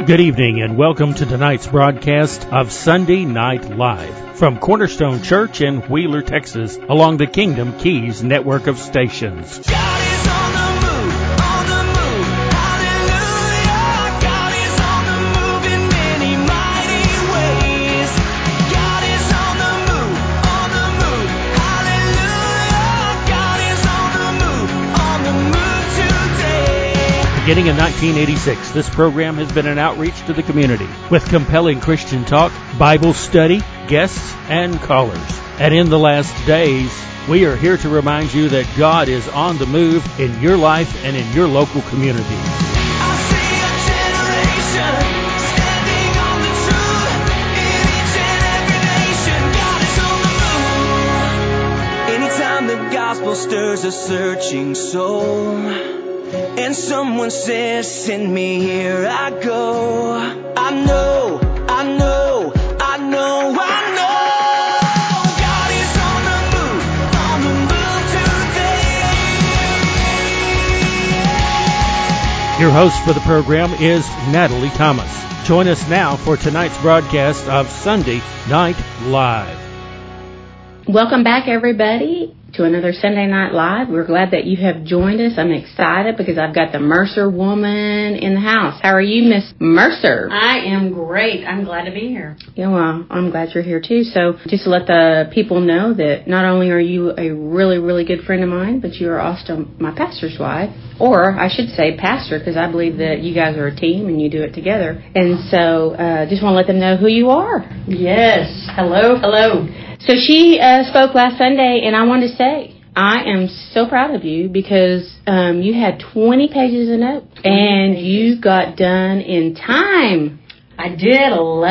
Good evening and welcome to tonight's broadcast of Sunday Night Live from Cornerstone Church in Wheeler, Texas, along the Kingdom Keys network of stations. God is on the move, hallelujah. God is on the move in many mighty ways. God is on the move, hallelujah. God is on the move today. Beginning in 1986, this program has been an outreach to the community with compelling Christian talk, Bible study, guests, and callers. And in the last days, we are here to remind you that God is on the move in your life and in your local community. I see a generation standing on the truth in each and every nation. God is on the move. Anytime the gospel stirs a searching soul, and someone says, send me, here I go. I know. God is on the move today. Your host for the program is Natalie Thomas. Join us now for tonight's broadcast of Sunday Night Live. Welcome back, everybody, to another Sunday Night Live. We're glad that you have joined us. I'm excited because I've got the Mercer woman in the house. How are you, Miss Mercer? I am great. I'm glad to be here. Yeah, well, I'm glad you're here, too. So just to let the people know that not only are you a really, really good friend of mine, but you are also my pastor's wife. Or I should say pastor, because I believe that you guys are a team and you do it together. And so just want to let them know who you are. Yes. Hello. So she spoke last Sunday, and I wanted to say, I am so proud of you because you had 20 pages of notes, and you got done in time. I did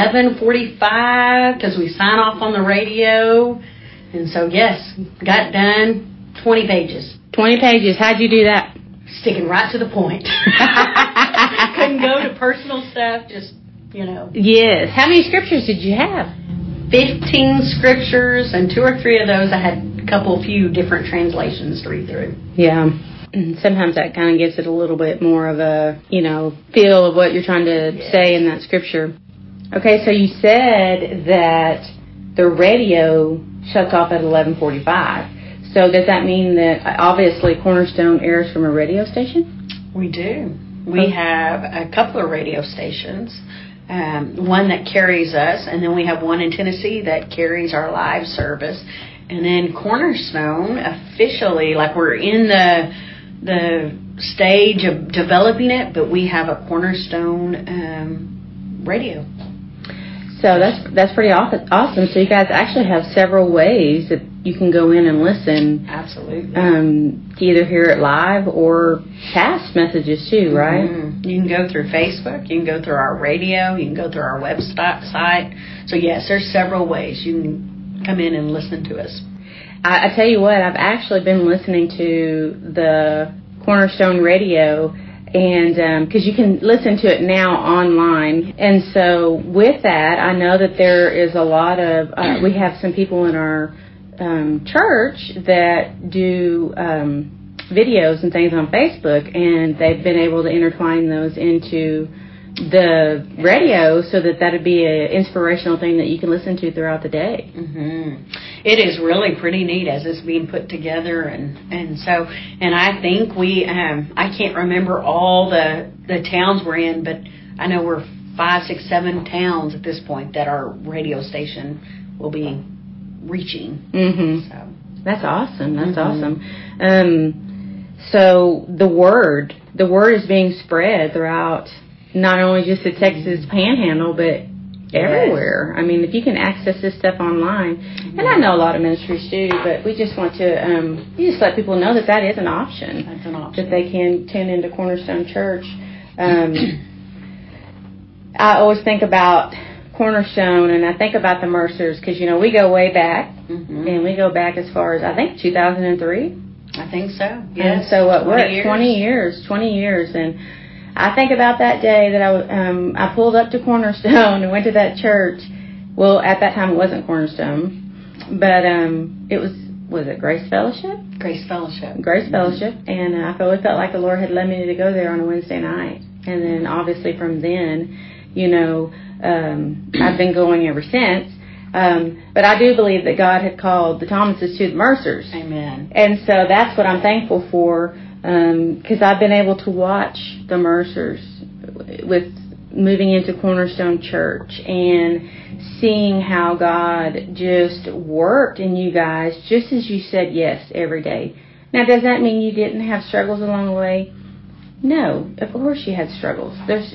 11:45 because we sign off on the radio. And so, yes, got done 20 pages. 20 pages. How'd you do that? Sticking right to the point. Couldn't go to personal stuff, just, Yes. How many scriptures did you have? 15 scriptures, and 2 or 3 of those I had a few different translations to read through. Yeah. And sometimes that kind of gives it a little bit more of a, feel of what you're trying to say in that scripture. Okay, so you said that the radio shuts off at 11:45. So does that mean that obviously Cornerstone airs from a radio station? We do. We have a couple of radio stations. One that carries us, and then we have one in Tennessee that carries our live service. And then Cornerstone officially, we're in the stage of developing it, but we have a Cornerstone radio. So that's pretty awesome. So you guys actually have several ways that you can go in and listen. Absolutely. To either hear it live or past messages too, right? Mm-hmm. You can go through Facebook. You can go through our radio. You can go through our website. So yes, there's several ways you can come in and listen to us. I tell you what, I've actually been listening to the Cornerstone radio. And because you can listen to it now online. And so with that, I know that there is a lot of, we have some people in our church that do videos and things on Facebook, and they've been able to intertwine those into the radio so that would be an inspirational thing that you can listen to throughout the day. Mm-hmm. It is really pretty neat as it's being put together, and I think I can't remember all the towns we're in, but I know we're 5, 6, 7 towns at this point that our radio station will be reaching. Mm-hmm. So that's awesome. That's awesome. So the word is being spread throughout not only just the Texas Panhandle, but everywhere. I mean, if you can access this stuff online, and I know a lot of ministries do, but we just want to just let people know that is an option. That's an option. That they can tune into Cornerstone Church. I always think about Cornerstone, and I think about the Mercers, because, we go way back, and we go back as far as, I think, 2003. I think so, yes. And so we're at 20 years, and I think about that day that I pulled up to Cornerstone and went to that church. Well, at that time it wasn't Cornerstone, but it was it Grace Fellowship? Grace Fellowship. Grace Fellowship, and I really felt like the Lord had led me to go there on a Wednesday night. And then obviously from then, I've been going ever since. But I do believe that God had called the Thomases to the Mercers. Amen. And so that's what I'm thankful for, because I've been able to watch the Mercers with moving into Cornerstone Church and seeing how God just worked in you guys just as you said yes every day. Now, does that mean you didn't have struggles along the way? No, of course you had struggles. There's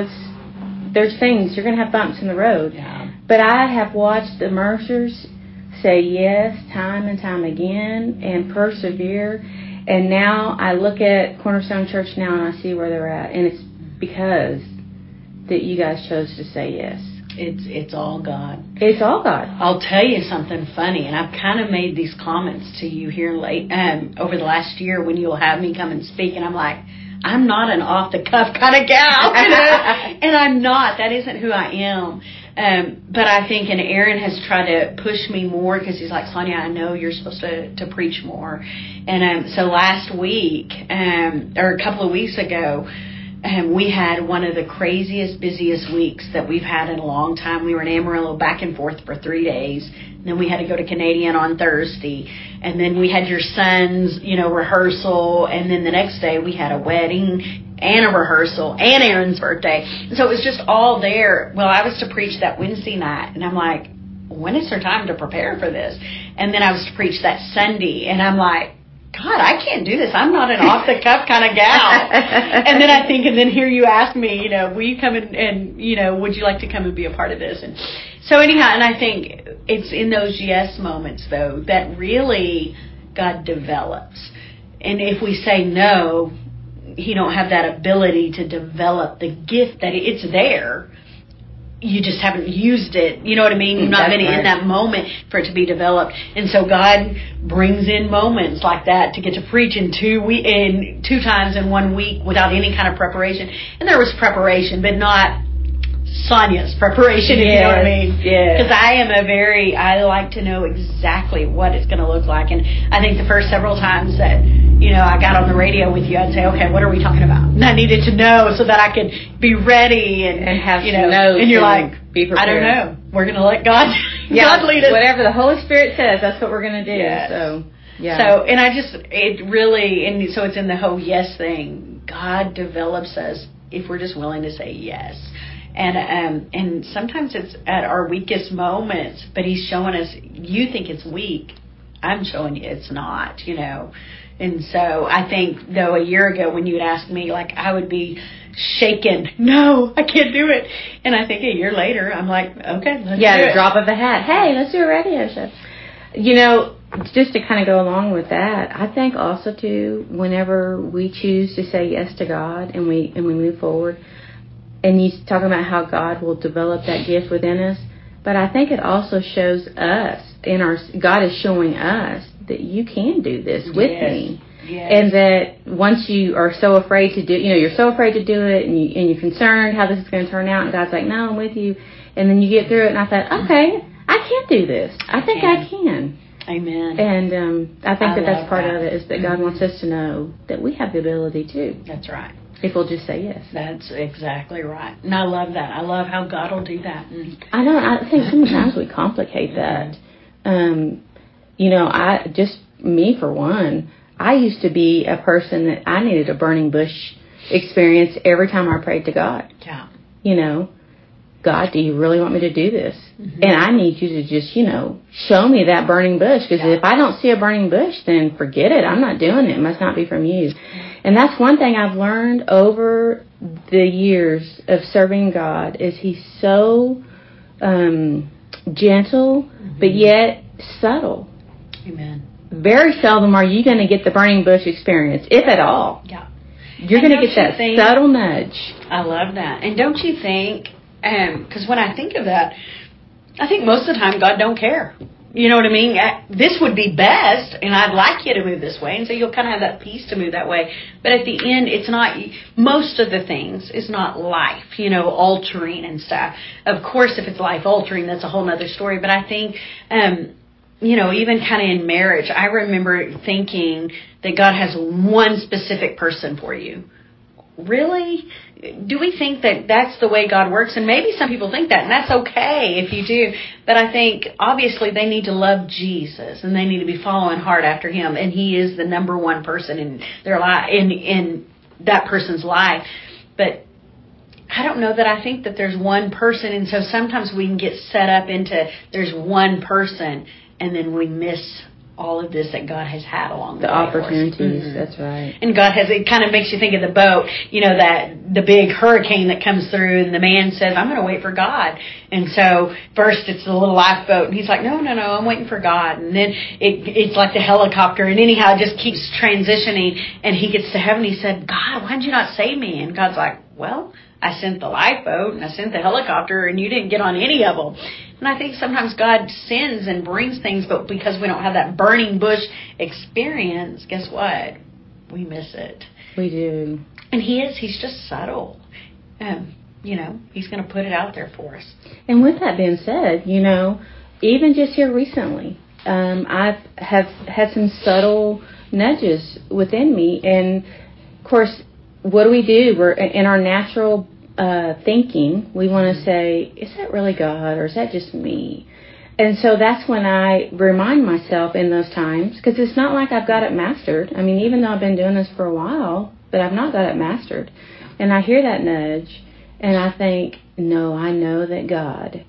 things, you're going to have bumps in the road. Yeah. But I have watched the Mercers say yes time and time again and persevere. And now I look at Cornerstone Church now and I see where they're at. And it's because that you guys chose to say yes. It's all God. It's all God. I'll tell you something funny, and I've kind of made these comments to you here over the last year when you'll have me come and speak, and I'm like, I'm not an off-the-cuff kind of gal, and I'm not. That isn't who I am. But I think, and Aaron has tried to push me more because he's like, Sonia, I know you're supposed to preach more. And so last week, or a couple of weeks ago, we had one of the craziest, busiest weeks that we've had in a long time. We were in Amarillo back and forth for 3 days. And then we had to go to Canadian on Thursday. And then we had your son's, rehearsal. And then the next day we had a wedding and a rehearsal and Aaron's birthday. And so it was just all there. Well, I was to preach that Wednesday night. And I'm like, when is there time to prepare for this? And then I was to preach that Sunday. And I'm like, God, I can't do this. I'm not an off-the-cuff kind of gal. And then I think, and then here you ask me, will you come and would you like to come and be a part of this? And so anyhow, and I think it's in those yes moments, though, that really God develops. And if we say no, He don't have that ability to develop the gift that it's there. You just haven't used it. You know what I mean? You've not been in that moment for it to be developed. And so God brings in moments like that to get to preach in 2 times in 1 week without any kind of preparation. And there was preparation, but not Sonia's preparation, if you know what I mean. Because I like to know exactly what it's going to look like. And I think the first several times that, I got on the radio with you, I'd say, okay, what are we talking about? And I needed to know so that I could be ready and have some notes. And you're like, be prepared. I don't know. We're going to let God lead us. Whatever the Holy Spirit says, that's what we're going to do. Yes. So, yeah. So, and so it's in the whole yes thing. God develops us if we're just willing to say yes. And sometimes it's at our weakest moments, but He's showing us, you think it's weak. I'm showing you it's not, And so I think, though, a year ago when you had asked me, I would be shaken. No, I can't do it. And I think a year later, I'm like, okay, let's do it. The drop of a hat. Hey, let's do a radio show. Just to kind of go along with that, I think also, too, whenever we choose to say yes to God and we move forward, and you're talking about how God will develop that gift within us, but I think it also shows us, God is showing us that you can do this with me. Yes. And that once you are so afraid to do, you're so afraid to do it, and you're concerned how this is going to turn out, and God's like, no, I'm with you. And then you get through it, and I thought, okay, I can do this. I think I can. Amen. And I think that's part of it, is that God wants us to know that we have the ability too. That's right. If we'll just say yes. That's exactly right. And I love that. I love how God will do that. I know. I think sometimes we complicate that. Me for one, I used to be a person that I needed a burning bush experience every time I prayed to God. Yeah. God, do you really want me to do this? Mm-hmm. And I need you to just, show me that burning bush. Because if I don't see a burning bush, then forget it. I'm not doing it. It must not be from you. And that's one thing I've learned over the years of serving God, is He's so gentle, but yet subtle. Amen. Very seldom are you going to get the burning bush experience, if at all. Yeah. You're going to get that subtle nudge. I love that. And don't you think, because when I think of that, I think most of the time God don't care. You know what I mean? This would be best, and I'd like you to move this way. And so you'll kind of have that peace to move that way. But at the end, it's not, most of the things is not life, altering and stuff. Of course, if it's life altering, that's a whole other story. But I think, even kind of in marriage, I remember thinking that God has one specific person for you. really? Do we think that that's the way God works? And maybe some people think that, and that's okay if you do. But I think, obviously, they need to love Jesus, and they need to be following hard after Him. And He is the number one person in their life, in that person's life. But I don't know that I think that there's one person. And so sometimes we can get set up into there's one person, and then we miss all of this that God has had along the way. The opportunities, Mm-hmm. that's right. And God has, it kind of makes you think of the boat, that the big hurricane that comes through, and the man says, I'm going to wait for God. And so first it's the little lifeboat, and he's like, no, I'm waiting for God. And then it's like the helicopter, and anyhow it just keeps transitioning, and he gets to heaven. He said, God, why did you not save me? And God's like, well, I sent the lifeboat and I sent the helicopter, and you didn't get on any of them. And I think sometimes God sends and brings things, but because we don't have that burning bush experience, guess what? We miss it. We do. And He's just subtle. He's going to put it out there for us. And with that being said, even just here recently, I have had some subtle nudges within me. And, of course, what do? We're in our natural thinking. We want to say, is that really God, or is that just me? And so that's when I remind myself in those times, because it's not like I've got it mastered. I mean, even though I've been doing this for a while, but I've not got it mastered. And I hear that nudge, and I think, no, I know that God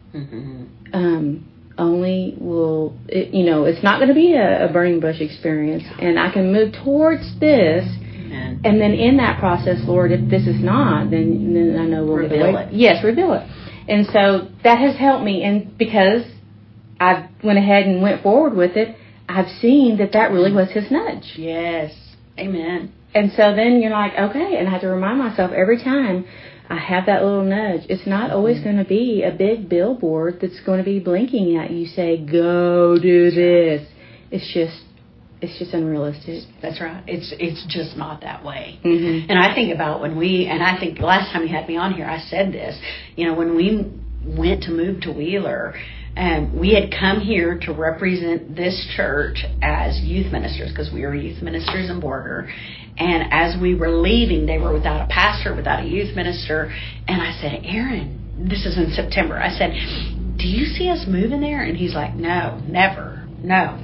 only will, it's not going to be a burning bush experience, and I can move towards this. And then in that process, Lord, if this is not, then I know we'll reveal it. Yes, reveal it. And so that has helped me. And because I went ahead and went forward with it, I've seen that really was His nudge. Yes. Amen. And so then you're like, okay, and I have to remind myself every time I have that little nudge. It's not always going to be a big billboard that's going to be blinking at you, say, go do this. It's just unrealistic. That's right. It's just not that way. Mm-hmm. And I think about I think last time you had me on here, I said this, when we went to move to Wheeler, we had come here to represent this church as youth ministers, because we were youth ministers in Borger. And as we were leaving, they were without a pastor, without a youth minister. And I said, Aaron, this is in September. I said, do you see us moving there? And he's like, no, never. No, I'm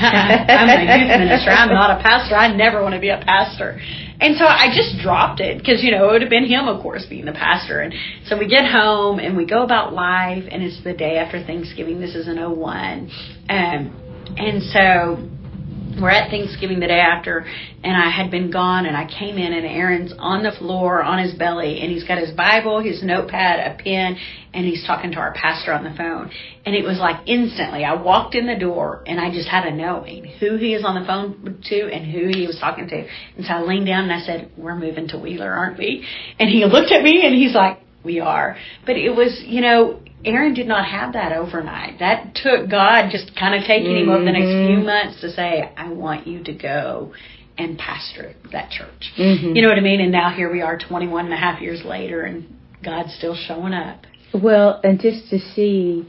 a youth minister. I'm not a pastor. I never want to be a pastor. And so I just dropped it because, it would have been him, of course, being the pastor. And so we get home and we go about life, and it's the day after Thanksgiving. This is in 2001. And so we're at Thanksgiving the day after, and I had been gone, and I came in, and Aaron's on the floor on his belly, and he's got his Bible, his notepad, a pen, and he's talking to our pastor on the phone. And it was like instantly, I walked in the door, and I just had a knowing who he is on the phone to and who he was talking to. And so I leaned down and I said, we're moving to Wheeler, aren't we? And he looked at me, and he's like, we are. But it was, Aaron did not have that overnight. That took God just kind of taking him over the next few months to say, I want you to go and pastor that church. Mm-hmm. You know what I mean? And now here we are 21 and a half years later, and God's still showing up. Well, and just to see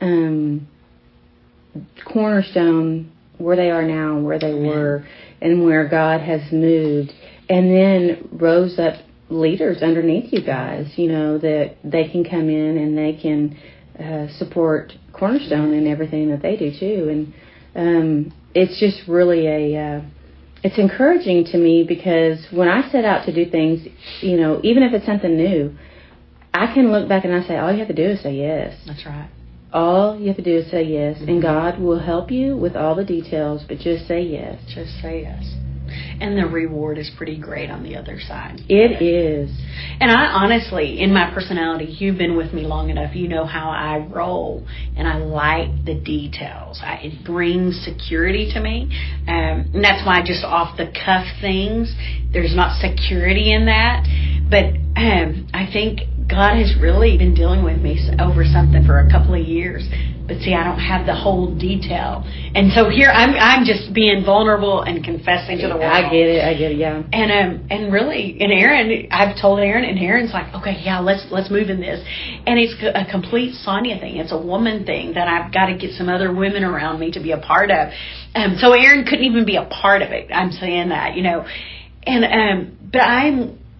Cornerstone, where they are now and where they were, and where God has moved, and then rose up leaders underneath you guys, that they can come in and they can support Cornerstone and everything that they do too. And it's just really it's encouraging to me, because when I set out to do things, even if it's something new, I can look back and I say, all you have to do is say yes. That's right. All you have to do is say yes. Mm-hmm. And God will help you with all the details, but just say yes. Just say yes. And the reward is pretty great on the other side. It is. And I honestly, in my personality, you've been with me long enough, you know how I roll. And I like the details. It brings security to me. And that's why just off the cuff things, there's not security in that. But I think God has really been dealing with me over something for a couple of years. But see, I don't have the whole detail. And so here I'm just being vulnerable and confessing to the world. I get it, yeah. And really, and Aaron, I've told Aaron, and Aaron's like, okay, yeah, let's move in this. And it's a complete Sonia thing. It's a woman thing that I've got to get some other women around me to be a part of. So Aaron couldn't even be a part of it. I'm saying that, And but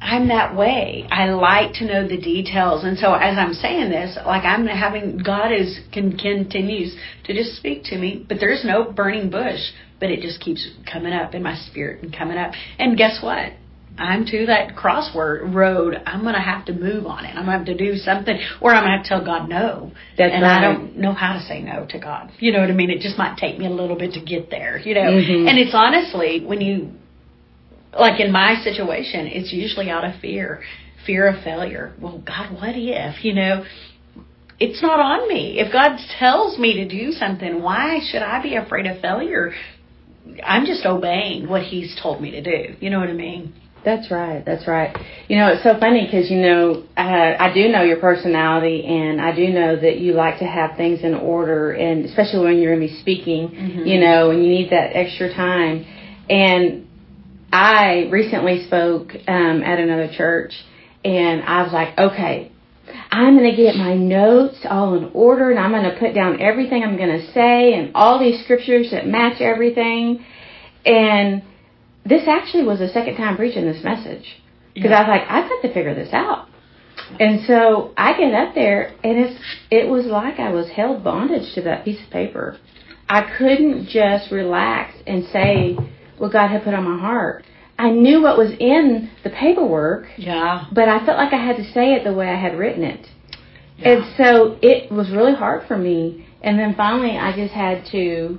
I'm that way. I like to know the details. And so as I'm saying this, like I'm having, God continues to just speak to me, but there's no burning bush, but it just keeps coming up in my spirit and coming up. And guess what? I'm to that road. I'm going to have to move on it. I'm going to have to do something, or I'm going to have to tell God no. That's and right. I don't know how to say no to God. You know what I mean? It just might take me a little bit to get there, you know. Mm-hmm. And it's honestly, when you, like in my situation, it's usually out of fear of failure. Well, God, what if, you know? It's not on me. If God tells me to do something, why should I be afraid of failure? I'm just obeying what He's told me to do. You know what I mean? That's right. That's right. You know, it's so funny because, you know, I do know your personality, and I do know that you like to have things in order, and especially when you're going to be speaking, mm-hmm. you know, and you need that extra time. And I recently spoke at another church, and I was like, okay, I'm going to get my notes all in order, and I'm going to put down everything I'm going to say and all these scriptures that match everything. And this actually was the second time preaching this message, because I was like, I've got to figure this out. And so I get up there, and it was like I was held bondage to that piece of paper. I couldn't just relax and say what God had put on my heart. I knew what was in the paperwork, but I felt like I had to say it the way I had written it. Yeah. And so it was really hard for me. And then finally I just had to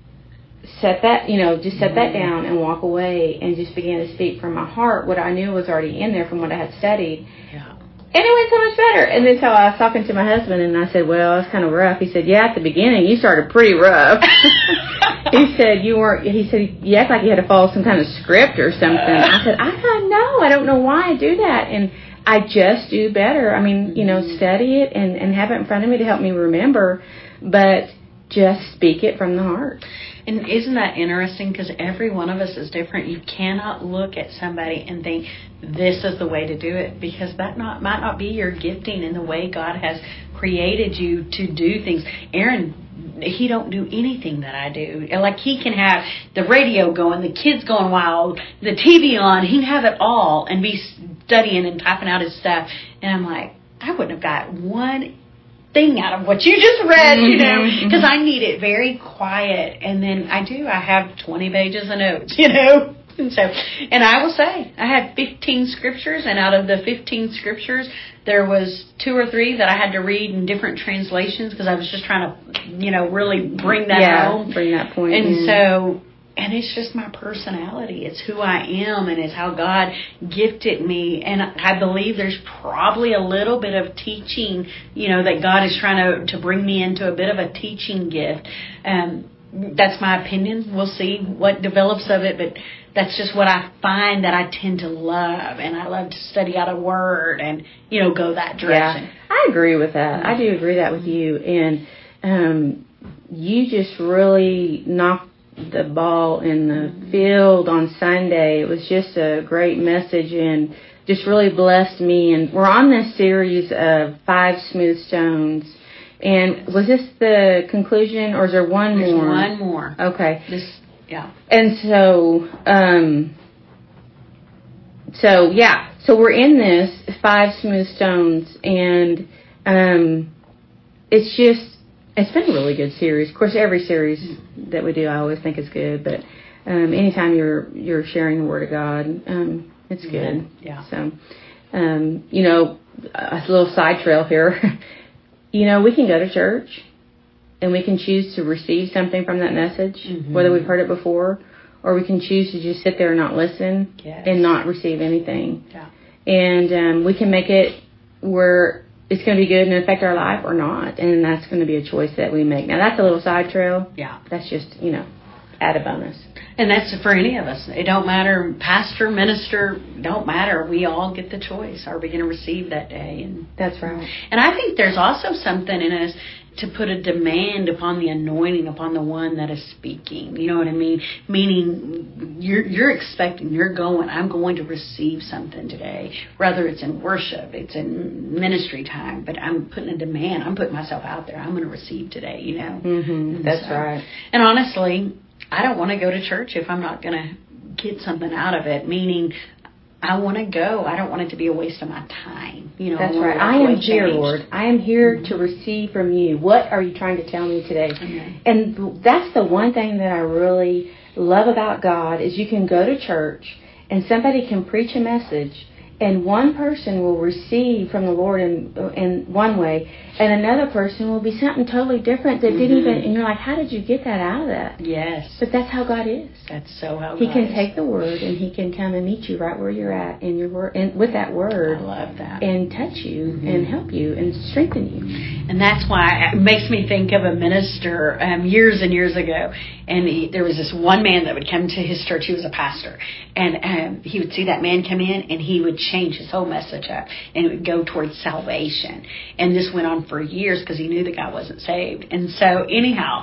set that down and walk away and just began to speak from my heart what I knew was already in there from what I had studied. Yeah. And it went so much better. And then so I was talking to my husband, and I said, well, it's kind of rough. He said, yeah, at the beginning you started pretty rough. He said, you act like you had to follow some kind of script or something. I said, I don't know. I don't know why I do that. And I just do better. I mean, you know, study it and have it in front of me to help me remember, but just speak it from the heart. And isn't that interesting? Because every one of us is different. You cannot look at somebody and think this is the way to do it, because that might not be your gifting in the way God has created you to do things. Aaron, he don't do anything that I do. Like, he can have the radio going, the kids going wild, the TV on. He can have it all and be studying and typing out his stuff. And I'm like, I wouldn't have got one thing out of what you just read, you know, because I need it very quiet. And then I have 20 pages of notes, you know. And I will say, I had 15 scriptures, and out of the 15 scriptures, there was 2 or 3 that I had to read in different translations, because I was just trying to, you know, really bring that home. Bring that point in. So, and it's just my personality. It's who I am, and it's how God gifted me. And I believe there's probably a little bit of teaching, you know, that God is trying to bring me into a bit of a teaching gift. That's my opinion. We'll see what develops of it, but that's just what I find that I tend to love, and I love to study out a word and, you know, go that direction. Yeah, I agree with that. I do agree that with you, and you just really knocked the ball in the field on Sunday. It was just a great message and just really blessed me. And we're on this series of 5 smooth stones. And was this the conclusion, or is there one more? There's one more. Okay. Yeah. And so we're in this 5 smooth stones, and it's been a really good series. Of course, every series that we do, I always think is good, but anytime you're sharing the Word of God, it's good. Yeah. So, you know, a little side trail here. You know, we can go to church, and we can choose to receive something from that message, whether we've heard it before, or we can choose to just sit there and not listen and not receive anything. Yeah. And we can make it where it's going to be good and affect our life or not, and that's going to be a choice that we make. Now, that's a little side trail. Yeah. That's just, you know, added bonus. And that's for any of us. It don't matter, pastor, minister, don't matter. We all get the choice. Are we going to receive that day? And that's right. And I think there's also something in us to put a demand upon the anointing, upon the one that is speaking. You know what I mean? Meaning you're expecting, I'm going to receive something today. Whether it's in worship, it's in ministry time, but I'm putting a demand. I'm putting myself out there. I'm going to receive today, you know. That's right. And honestly, I don't want to go to church if I'm not going to get something out of it. Meaning, I want to go. I don't want it to be a waste of my time. That's right. I am here, Lord. I am here to receive from you. What are you trying to tell me today? Mm-hmm. And that's the one thing that I really love about God is you can go to church and somebody can preach a message and one person will receive from the Lord in one way, and another person will be something totally different that didn't even, and you're like, how did you get that out of that? Yes. But that's how God is. That's so how He God can is. take the word and He can come and meet you right where you're at in your word, and with that word. I love that. And touch you and help you and strengthen you. And that's why it makes me think of a minister years and years ago. And there was this one man that would come to his church. He was a pastor. And he would see that man come in and he would change his whole message up. And it would go towards salvation. And this went on for years because he knew the guy wasn't saved. And so anyhow,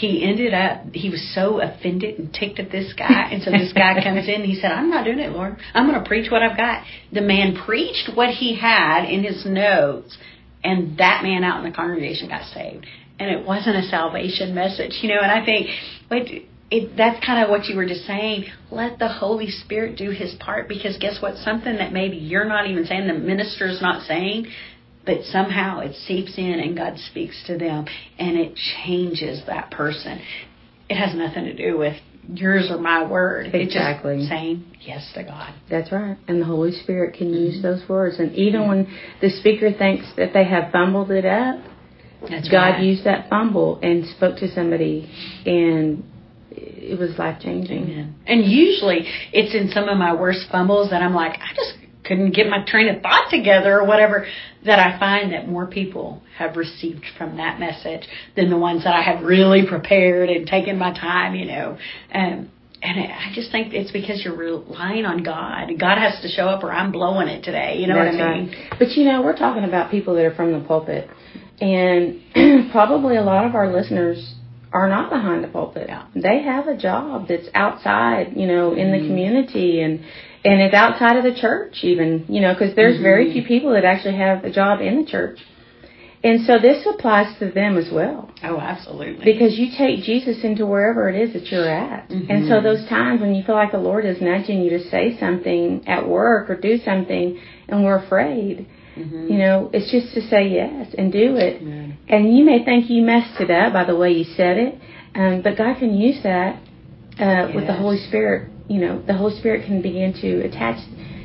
he was so offended and ticked at this guy. And so this guy comes in and he said, I'm not doing it, Lord. I'm going to preach what I've got. The man preached what he had in his notes. And that man out in the congregation got saved. And it wasn't a salvation message, and I think, that's kind of what you were just saying. Let the Holy Spirit do His part, because guess what? Something that maybe you're not even saying, the minister's not saying, but somehow it seeps in and God speaks to them and it changes that person. It has nothing to do with yours or my word. Exactly. It's just saying yes to God. That's right. And the Holy Spirit can use those words. And even when the speaker thinks that they have fumbled it up, That's God right. used that fumble and spoke to somebody, and it was life-changing. Amen. And usually it's in some of my worst fumbles that I'm like, I just couldn't get my train of thought together or whatever, that I find that more people have received from that message than the ones that I have really prepared and taken my time, And I just think it's because you're relying on God. God has to show up or I'm blowing it today. You know That's what I mean? Right. But, we're talking about people that are from the pulpit. And probably a lot of our listeners are not behind the pulpit. Yeah. They have a job that's outside, in the community and it's outside of the church even, because there's very few people that actually have a job in the church. And so this applies to them as well. Oh, absolutely. Because you take Jesus into wherever it is that you're at. And so those times when you feel like the Lord is nudging you to say something at work or do something and we're afraid, it's just to say yes and do it. Amen. And you may think you messed it up by the way you said it, but God can use that with the Holy Spirit. The Holy Spirit can begin to attach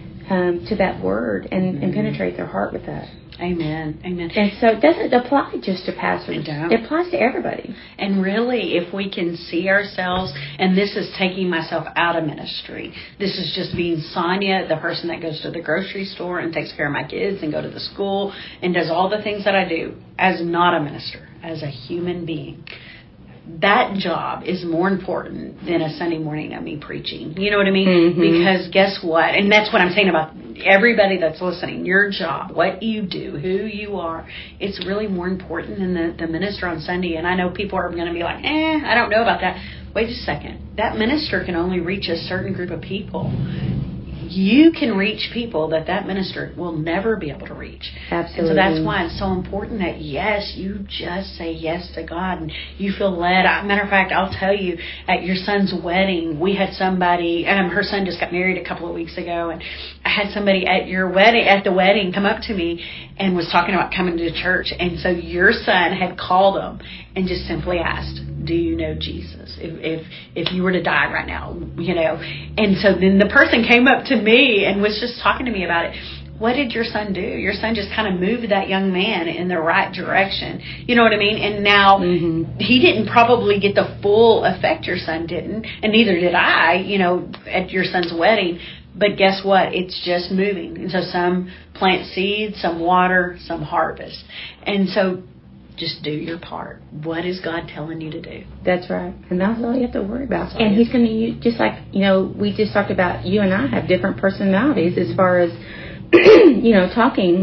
to that word and penetrate their heart with that. Amen. Amen. And so it doesn't apply just to pastors. It applies to everybody. And really, if we can see ourselves, and this is taking myself out of ministry. This is just being Sonia, the person that goes to the grocery store and takes care of my kids and go to the school and does all the things that I do as not a minister, as a human being. That job is more important than a Sunday morning of me preaching. You know what I mean? Because guess what? And that's what I'm saying about everybody that's listening. Your job, what you do, who you are, it's really more important than the minister on Sunday. And I know people are going to be like, I don't know about that. Wait a second. That minister can only reach a certain group of people. You can reach people that minister will never be able to reach. Absolutely. And so that's why it's so important that, yes, you just say yes to God and you feel led. Matter of fact, I'll tell you, at your son's wedding, we had somebody, her son just got married a couple of weeks ago, and I had somebody at the wedding come up to me and was talking about coming to church. And so your son had called them and just simply asked, do you know Jesus? If you were to die right now, And so then the person came up to me and was just talking to me about it. What did your son do? Your son just kind of moved that young man in the right direction. You know what I mean? And now he didn't probably get the full effect your son didn't, and neither did I, at your son's wedding. But guess what? It's just moving. And so some plant seeds, some water, some harvest. And so just do your part. What is God telling you to do? That's right. And that's all you have to worry about. And He's going to use, just like, we just talked about, you and I have different personalities as far as, talking.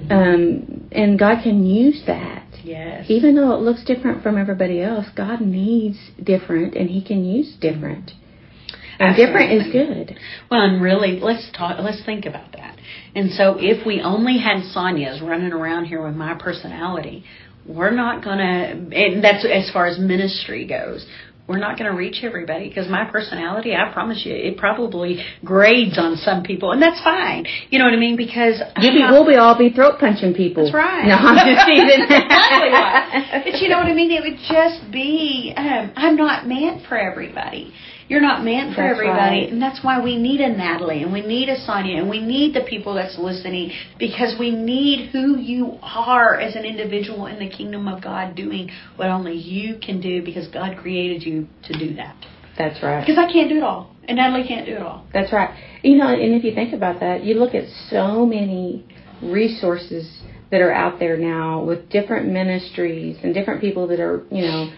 And God can use that. Yes. Even though it looks different from everybody else, God needs different, and He can use different. And different is good. Well, and really, let's think about that. And so if we only had Sonias running around here with my personality, we're not going to, and that's as far as ministry goes, we're not going to reach everybody, because my personality, I promise you, it probably grades on some people, and that's fine. You know what I mean? Because we'll all be throat punching people. That's right. No, I'm just teasing. Exactly right. But you know what I mean? It would just be, I'm not meant for everybody. You're not meant for everybody, right. And that's why we need a Natalie, and we need a Sonia, and we need the people that's listening, because we need who you are as an individual in the kingdom of God, doing what only you can do, because God created you to do that. That's right. Because I can't do it all, and Natalie can't do it all. That's right. You know, and if you think about that, you look at so many resources that are out there now with different ministries and different people that are, you know,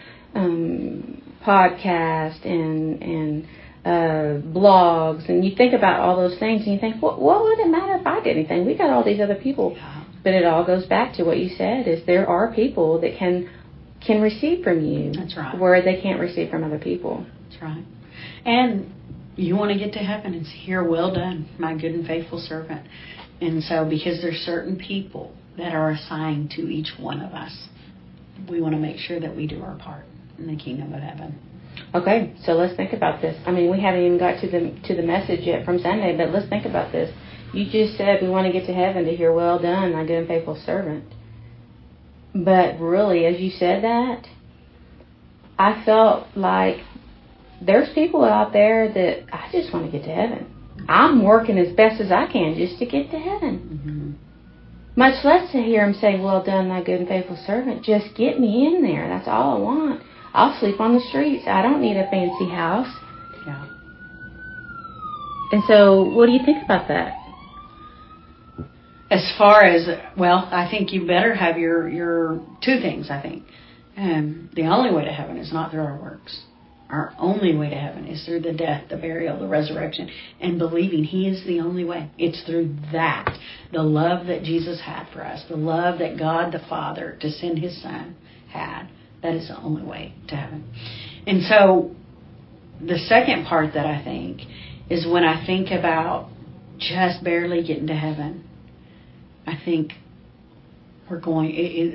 podcast and blogs, and you think about all those things, and you think, what would it matter if I did anything? We got all these other people. Yeah. But it all goes back to what you said, is there are people that can receive from you. That's right. Where they can't receive from other people. That's right. And you want to get to heaven and hear, well done, my good and faithful servant. And so, because there's certain people that are assigned to each one of us, we want to make sure that we do our part in the kingdom of heaven. Okay, so let's think about this. I mean, we haven't even got to the message yet from Sunday, but let's think about this. You just said we want to get to heaven to hear, well done, my good and faithful servant. But really, as you said that, I felt like there's people out there that I just want to get to heaven. I'm working as best as I can just to get to heaven. Mm-hmm. Much less to hear him say, well done, my good and faithful servant. Just get me in there. That's all I want. I'll sleep on the streets. I don't need a fancy house. Yeah. And so, what do you think about that? As far as, well, I think you better have your two things, I think. The only way to heaven is not through our works. Our only way to heaven is through the death, the burial, the resurrection, and believing He is the only way. It's through that, the love that Jesus had for us, the love that God the Father to send His Son had. That is the only way to heaven. And so, the second part that I think is when I think about just barely getting to heaven, I think we're going,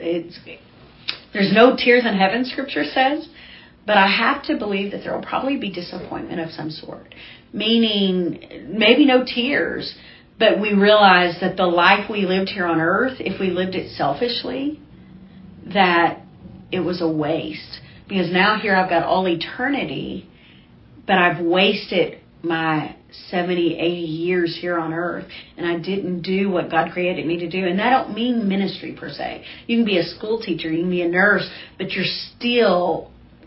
there's no tears in heaven, Scripture says, but I have to believe that there will probably be disappointment of some sort. Meaning, maybe no tears, but we realize that the life we lived here on earth, if we lived it selfishly, that it was a waste. Because now here I've got all eternity, but I've wasted my 70, 80 years here on earth, and I didn't do what God created me to do. And I don't mean ministry per se. You can be a school teacher, you can be a nurse, but you're still,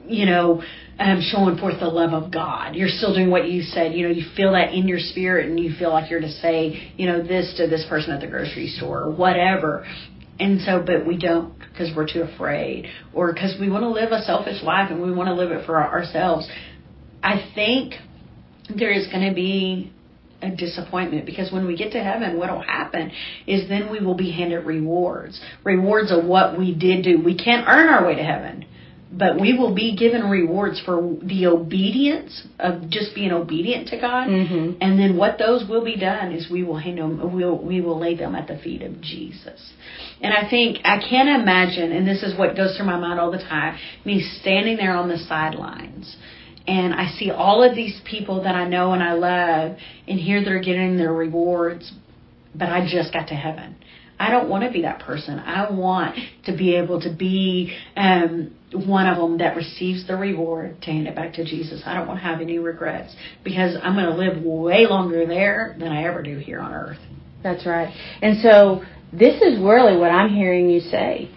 showing forth the love of God. You're still doing what you said. You feel that in your spirit, and you feel like you're to say, this to this person at the grocery store or whatever. And so, but we don't, because we're too afraid, or because we want to live a selfish life and we want to live it for ourselves. I think there is going to be a disappointment, because when we get to heaven, what will happen is then we will be handed rewards of what we did do. We can't earn our way to heaven, but we will be given rewards for the obedience of just being obedient to God. Mm-hmm. And then what those will be done is we will hand them, we will lay them at the feet of Jesus. And I think, I can't imagine, and this is what goes through my mind all the time, me standing there on the sidelines, and I see all of these people that I know and I love, and here they're getting their rewards, but I just got to heaven. I don't want to be that person. I want to be able to be one of them that receives the reward to hand it back to Jesus. I don't want to have any regrets, because I'm going to live way longer there than I ever do here on earth. That's right. And so this is really what I'm hearing you say,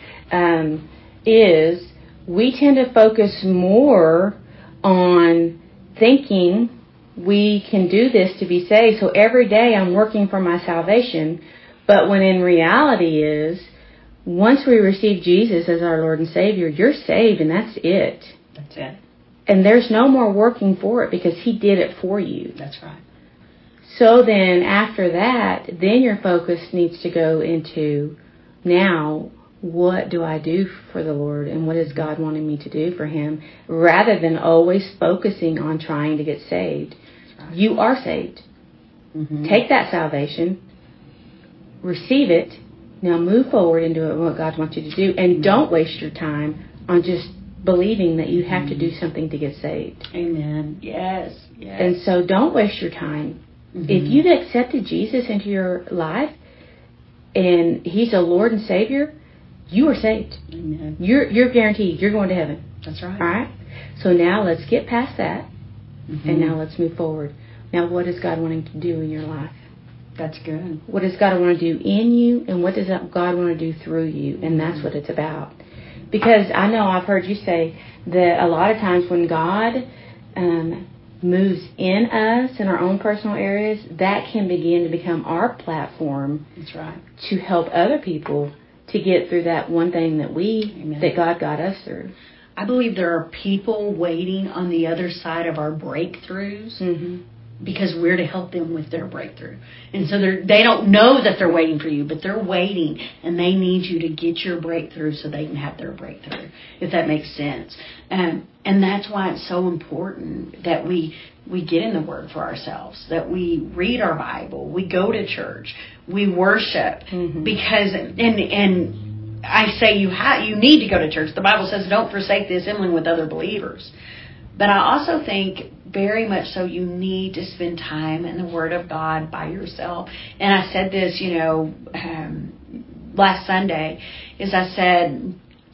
is we tend to focus more on thinking we can do this to be saved. So every day I'm working for my salvation. But when in reality is, once we receive Jesus as our Lord and Savior, you're saved, and that's it. That's it. And there's no more working for it, because He did it for you. That's right. So then after that, then your focus needs to go into, now, what do I do for the Lord, and what is God wanting me to do for Him, rather than always focusing on trying to get saved. Right. You are saved. Mm-hmm. Take that salvation, receive it, now move forward into what God wants you to do, and don't waste your time on just believing that you have to do something to get saved. Amen. Yes. And so don't waste your time. If you've accepted Jesus into your life and He's a Lord and Savior, you are saved. Amen. You're guaranteed. You're going to heaven. That's right. All right? So now let's get past that, and now let's move forward. Now, what is God wanting to do in your life? That's good. What does God want to do in you, and what does God want to do through you? And that's what it's about. Because I know I've heard you say that a lot of times when God moves in us in our own personal areas, that can begin to become our platform. That's right. To help other people to get through that one thing that God got us through. I believe there are people waiting on the other side of our breakthroughs because we're to help them with their breakthrough. And so they don't know that they're waiting for you, but they're waiting, and they need you to get your breakthrough so they can have their breakthrough, if that makes sense. And that's why it's so important that we get in the Word for ourselves, that we read our Bible, we go to church, we worship, because and I say you need to go to church. The Bible says don't forsake the assembling with other believers. But I also think very much so you need to spend time in the Word of God by yourself. And I said this, last Sunday, is I said,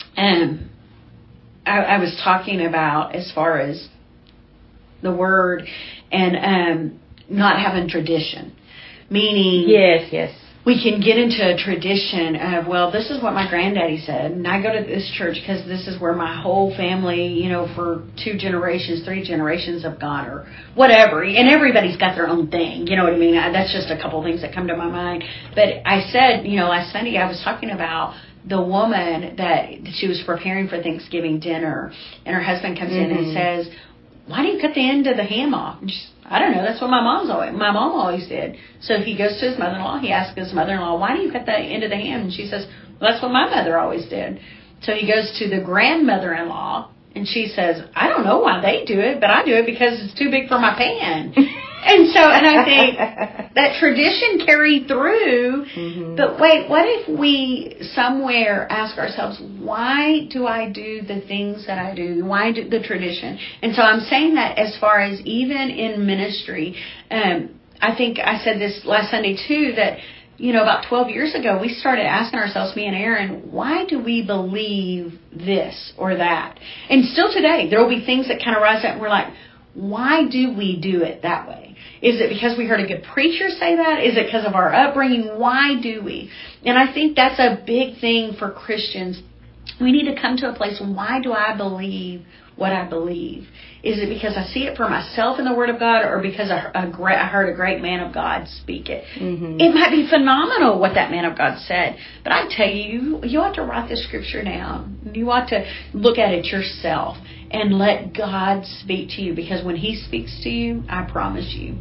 I was talking about as far as the Word and not having tradition. Meaning, yes, we can get into a tradition of, well, this is what my granddaddy said, and I go to this church because this is where my whole family, for 2 generations, 3 generations have gone, or whatever. And everybody's got their own thing, you know what I mean? That's just a couple of things that come to my mind. But I said, last Sunday I was talking about the woman that she was preparing for Thanksgiving dinner, and her husband comes in and says, why do you cut the end of the ham off? And she's, I don't know. That's what my mom always did. So he goes to his mother-in-law. He asks his mother-in-law, why do you cut the end of the ham? And she says, well, that's what my mother always did. So he goes to the grandmother-in-law, and she says, I don't know why they do it, but I do it because it's too big for my pan. And I think that tradition carried through. But wait, what if we somewhere ask ourselves, why do I do the things that I do? Why do the tradition? And so I'm saying that as far as even in ministry, I think I said this last Sunday too, that about 12 years ago, we started asking ourselves, me and Aaron, why do we believe this or that? And still today, there will be things that kind of rise up and we're like, why do we do it that way? Is it because we heard a good preacher say that? Is it because of our upbringing? Why do we? And I think that's a big thing for Christians. We need to come to a place, why do I believe what I believe? Is it because I see it for myself in the Word of God, or because I heard a great man of God speak it? It might be phenomenal what that man of God said, but I tell you, you ought to write the Scripture down. You ought to look at it yourself and let God speak to you, because when He speaks to you, I promise you,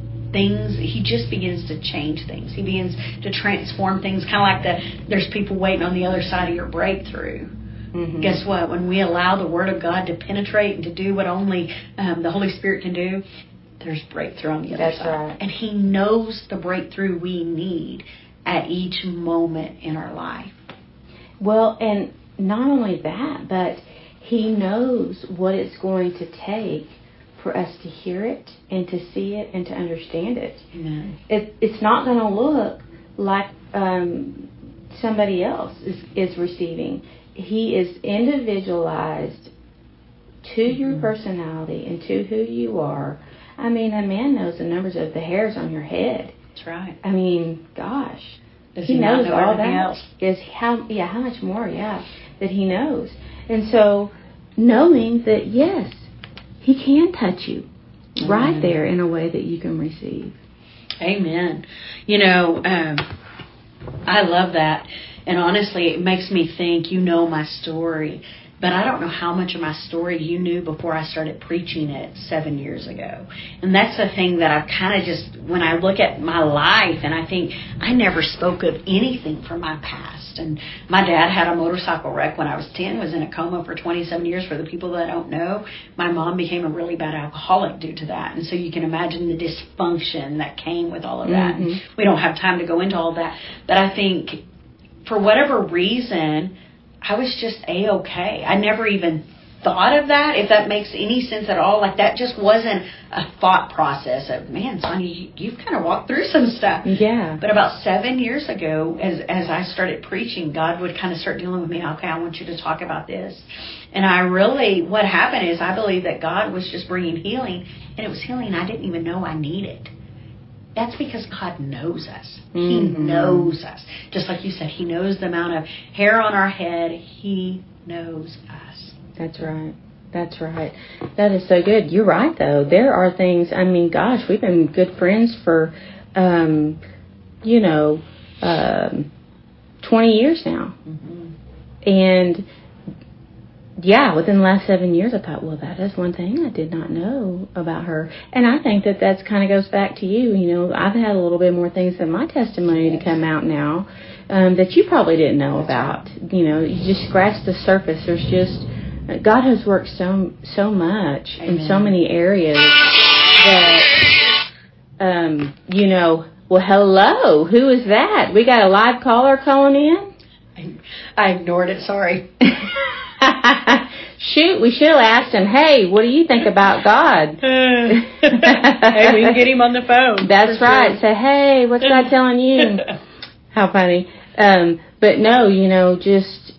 He just begins to change things. He begins to transform things, kind of like there's people waiting on the other side of your breakthrough. Guess what? When we allow the Word of God to penetrate and to do what only the Holy Spirit can do, there's breakthrough on the other side. Right. And He knows the breakthrough we need at each moment in our life. Well, and not only that, but He knows what it's going to take for us to hear it and to see it and to understand it. Amen. It's not going to look like somebody else is receiving. He is individualized to your personality and to who you are. I mean, a man knows the numbers of the hairs on your head. That's right. I mean, gosh. He knows all that. Else? How much more, that He knows. And so, knowing that, yes, He can touch you right there in a way that you can receive. Amen. I love that. And honestly, it makes me think, my story. But I don't know how much of my story you knew before I started preaching it 7 years ago. And that's the thing that I've kind of just, when I look at my life and I think I never spoke of anything from my past. And my dad had a motorcycle wreck when I was 10, was in a coma for 27 years. For the people that don't know, my mom became a really bad alcoholic due to that. And so you can imagine the dysfunction that came with all of that. And we don't have time to go into all that. But I think for whatever reason, I was just A-okay. I never even thought of that, if that makes any sense at all. Like, that just wasn't a thought process of, man, Sonia, you've kind of walked through some stuff. Yeah. But about 7 years ago, as I started preaching, God would kind of start dealing with me. Okay, I want you to talk about this. And what happened is I believe that God was just bringing healing, and it was healing I didn't even know I needed. That's because God knows us. He knows us. Just like you said, He knows the amount of hair on our head. He knows us. That's right. That's right. That is so good. You're right, though. There are things, I mean, gosh, we've been good friends for, 20 years now. And, yeah, within the last 7 years, I thought, well, that is one thing I did not know about her. And I think that kind of goes back to you. You know, I've had a little bit more things in my testimony to come out now that you probably didn't know about. You know, you just scratch the surface. There's just, God has worked so much in so many areas that, well, hello, who is that? We got a live caller calling in? I ignored it, sorry. Shoot, we should have asked him, hey, what do you think about God? Hey, we can get him on the phone. That's right. Sure. Say, hey, what's God telling you? How funny. But no, just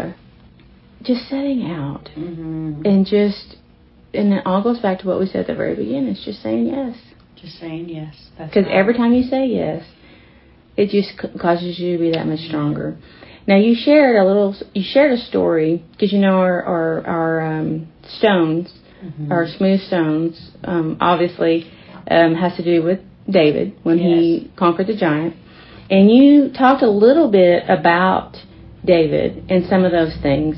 setting out. And and it all goes back to what we said at the very beginning. It's just saying yes. Just saying yes. Because every time you say yes, it just causes you to be that much stronger. Now, you shared a story, because our stones, our smooth stones, obviously has to do with David when he conquered the giant. And you talked a little bit about David and some of those things.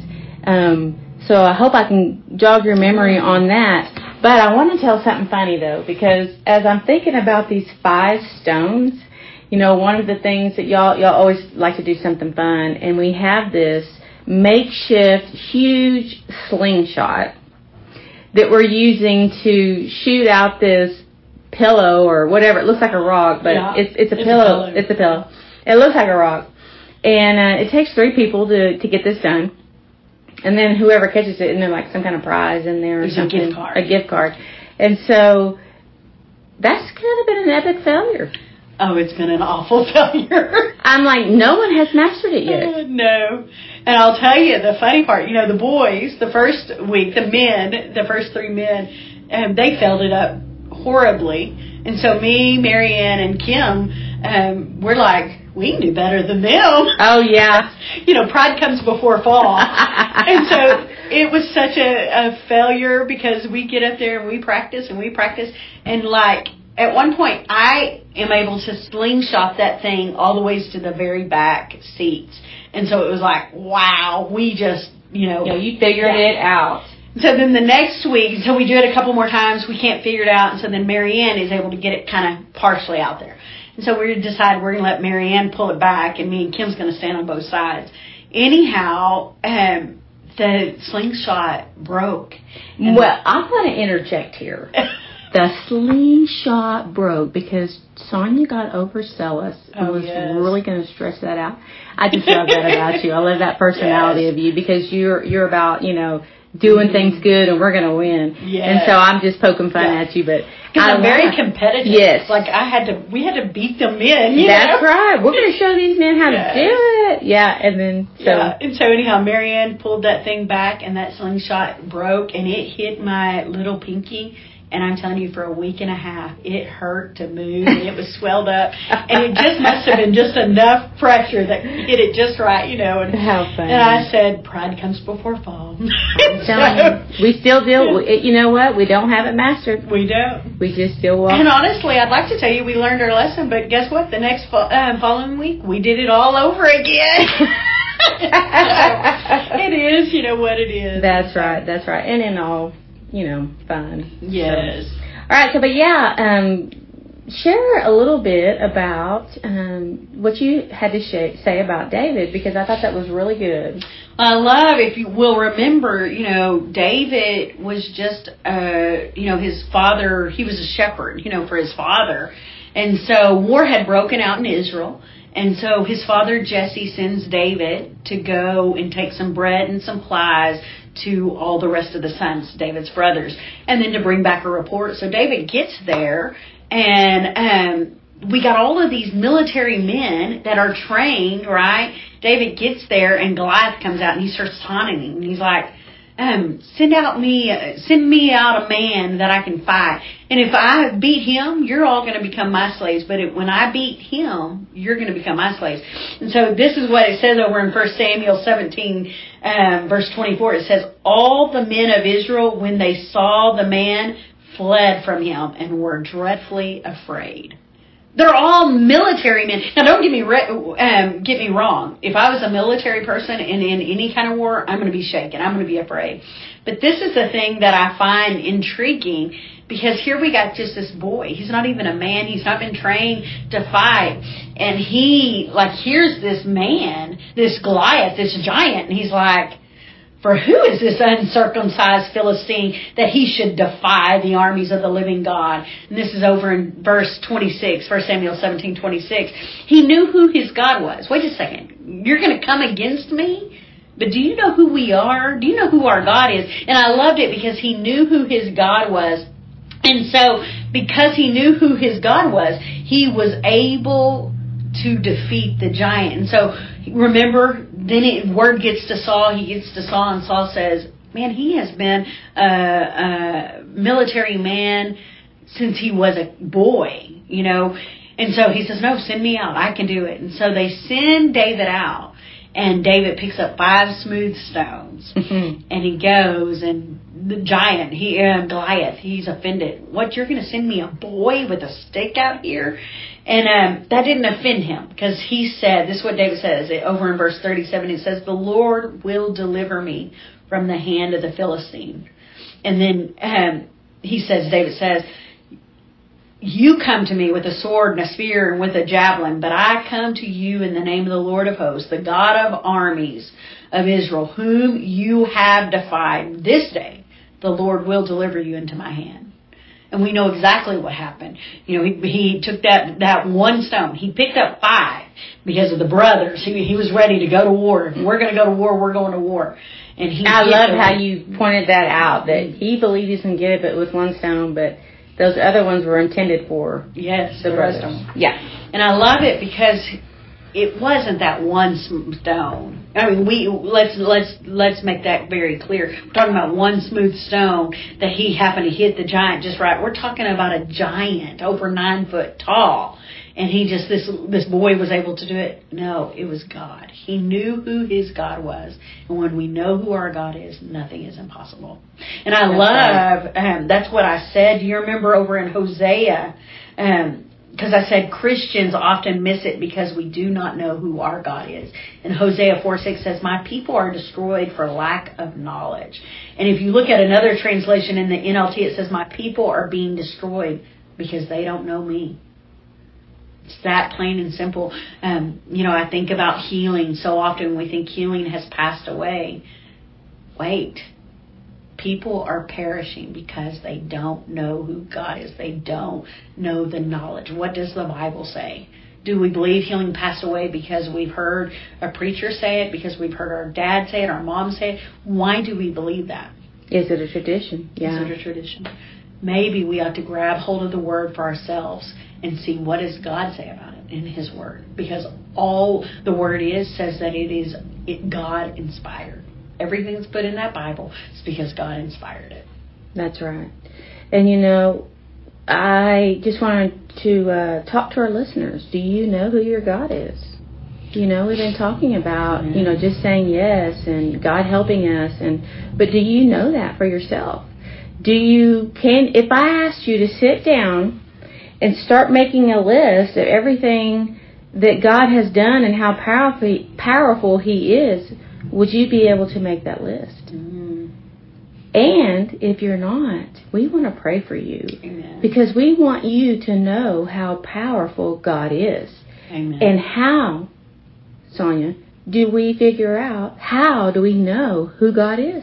So I hope I can jog your memory on that. But I want to tell something funny, though, because as I'm thinking about these 5 stones, one of the things that y'all always like to do something fun, and we have this makeshift huge slingshot that we're using to shoot out this pillow or whatever. It looks like a rock, but it's a pillow. It's a pillow. It looks like a rock. And it takes 3 people to get this done. And then whoever catches it, and then like some kind of prize in there or something. A gift card. And so that's kind of been an epic failure. Oh, it's been an awful failure. I'm like, no one has mastered it yet. No. And I'll tell you, the funny part, the boys, the first week, the first 3 men, they failed it up horribly. And so me, Marianne, and Kim, we're like, we can do better than them. Oh, yeah. Pride comes before fall. And so it was such a failure because we get up there and we practice. And like, at one point, I am able to slingshot that thing all the ways to the very back seats. And so it was like, wow, we just, you figured it out. So then the next week, so we do it a couple more times, we can't figure it out. And so then Marianne is able to get it kind of partially out there. And so we decided we're going to let Marianne pull it back, and me and Kim's going to stand on both sides. Anyhow, the slingshot broke. Well, I want to interject here. The slingshot broke because Sonia got overzealous and was really going to stretch that out. I just love that about you. I love that personality of you because you're about, doing things good and we're going to win. Yes. And so I'm just poking fun at you, but I'm very competitive. Yes. Like we had to beat them in. That's right. We're going to show these men how to do it. Yeah. And then and so anyhow, Marianne pulled that thing back and that slingshot broke and it hit my little pinky. And I'm telling you, for a week and a half, it hurt to move, and it was swelled up. And it just must have been just enough pressure that hit it just right, And, how funny. And I said, pride comes before fall. We still do. You know what? We don't have it mastered. We don't. We just still walk. And honestly, I'd like to tell you we learned our lesson, but guess what? The next following week, we did it all over again. It is, what it is. That's right. That's right. And in all, fun. Yes. So. All right. So, but share a little bit about what you had to say about David, because I thought that was really good. I love, if you will remember, David was just, his father, he was a shepherd, for his father. And so war had broken out in Israel. And so his father, Jesse, sends David to go and take some bread and some supplies to all the rest of the sons, David's brothers, and then to bring back a report. So David gets there, and we got all of these military men that are trained, right? David gets there, and Goliath comes out, and he starts taunting him. And he's like, send me out a man that I can fight. And if I beat him, you're all going to become my slaves. But when I beat him, you're going to become my slaves. And so this is what it says over in 1 Samuel 17, verse 24. It says, all the men of Israel, when they saw the man, fled from him and were dreadfully afraid. They're all military men. Now, don't get me wrong. If I was a military person and in any kind of war, I'm going to be shaken. I'm going to be afraid. But this is the thing that I find intriguing, because here we got just this boy. He's not even a man. He's not been trained to fight. And here's this man, this Goliath, this giant, and he's like, for who is this uncircumcised Philistine that he should defy the armies of the living God? And this is over in verse 26, 1 Samuel 17:26. He knew who his God was. Wait a second. You're going to come against me? But do you know who we are? Do you know who our God is? And I loved it because he knew who his God was. And so, because he knew who his God was, he was able to defeat the giant. And so, remember, then word gets to Saul. He gets to Saul, and Saul says, man, he has been a military man since he was a boy, you know. And so he says, no, send me out. I can do it. And so they send David out. And David picks up 5 smooth stones. And he goes, and the giant, Goliath, he's offended. What, you're going to send me a boy with a stick out here? And that didn't offend him, because he said, this is what David says, over in verse 37, it says, the Lord will deliver me from the hand of the Philistine. And then David says, you come to me with a sword and a spear and with a javelin, but I come to you in the name of the Lord of hosts, the God of armies of Israel, whom you have defied. This day the Lord will deliver you into my hand. And we know exactly what happened. You know, he took that one stone. He picked up 5 because of the brothers. He was ready to go to war. If we're going to go to war, we're going to war. And I love how you pointed that out, that he believed he can get it with one stone, but those other ones were intended for the brothers. Yeah. And I love it because it wasn't that one stone. I mean, let's make that very clear. We're talking about one smooth stone that he happened to hit the giant just right. We're talking about a giant over 9 foot tall. And this boy was able to do it. No, it was God. He knew who his God was. And when we know who our God is, nothing is impossible. And I love, that's what I said. Do you remember over in Hosea? Because I said Christians often miss it because we do not know who our God is. And Hosea 4:6 says, my people are destroyed for lack of knowledge. And if you look at another translation in the NLT, it says, my people are being destroyed because they don't know me. It's that plain and simple. I think about healing. So often we think healing has passed away. Wait. People are perishing because they don't know who God is. They don't know the knowledge. What does the Bible say? Do we believe healing passed away because we've heard a preacher say it, because we've heard our dad say it, our mom say it? Why do we believe that? Is it a tradition? Yeah. Is it a tradition? Maybe we ought to grab hold of the Word for ourselves and see what does God say about it in His Word. Because all the Word says that it is God inspired. Everything that's put in that Bible is because God inspired it. That's right. And I just wanted to talk to our listeners. Do you know who your God is? We've been talking about, just saying yes and God helping us. But do you know that for yourself? If I asked you to sit down and start making a list of everything that God has done and how powerful He is, would you be able to make that list? Mm-hmm. And if you're not, we want to pray for you. Amen. Because we want you to know how powerful God is. Amen. And how, Sonia, do we figure out, how do we know who God is?